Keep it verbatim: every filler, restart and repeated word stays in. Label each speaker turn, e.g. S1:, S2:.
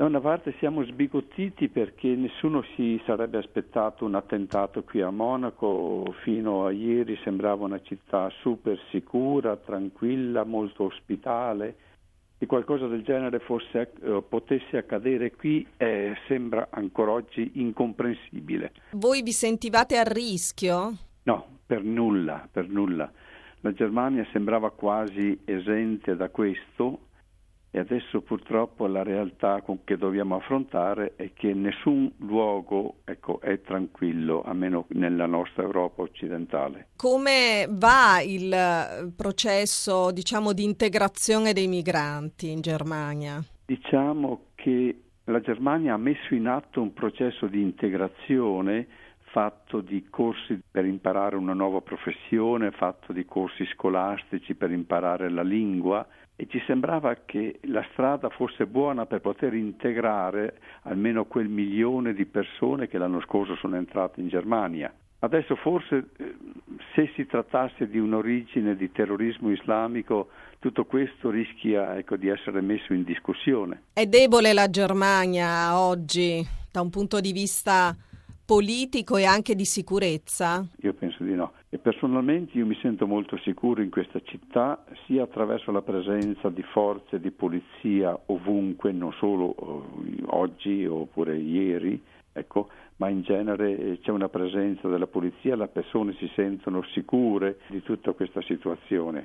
S1: una parte siamo sbigottiti perché nessuno si sarebbe aspettato un attentato qui a Monaco. Fino a ieri sembrava una città super sicura, tranquilla, molto ospitale. Che qualcosa del genere fosse, eh, potesse accadere qui eh, sembra ancora oggi incomprensibile.
S2: Voi vi sentivate a rischio?
S1: No, per nulla, per nulla. La Germania sembrava quasi esente da questo. E adesso purtroppo la realtà con che dobbiamo affrontare è che nessun luogo ecco, è tranquillo, almeno nella nostra Europa occidentale.
S2: Come va il processo, diciamo, di integrazione dei migranti in Germania?
S1: Diciamo che la Germania ha messo in atto un processo di integrazione fatto di corsi per imparare una nuova professione, fatto di corsi scolastici per imparare la lingua, e ci sembrava che la strada fosse buona per poter integrare almeno quel milione di persone che l'anno scorso sono entrate in Germania. Adesso forse se si trattasse di un'origine di terrorismo islamico, tutto questo rischia ecco, di essere messo in discussione.
S2: È debole la Germania oggi da un punto di vista politico e anche di sicurezza?
S1: Io penso di no. E personalmente io mi sento molto sicuro in questa città, sia attraverso la presenza di forze di polizia ovunque, non solo eh, oggi oppure ieri, ecco, ma in genere eh, c'è una presenza della polizia, le persone si sentono sicure di tutta questa situazione.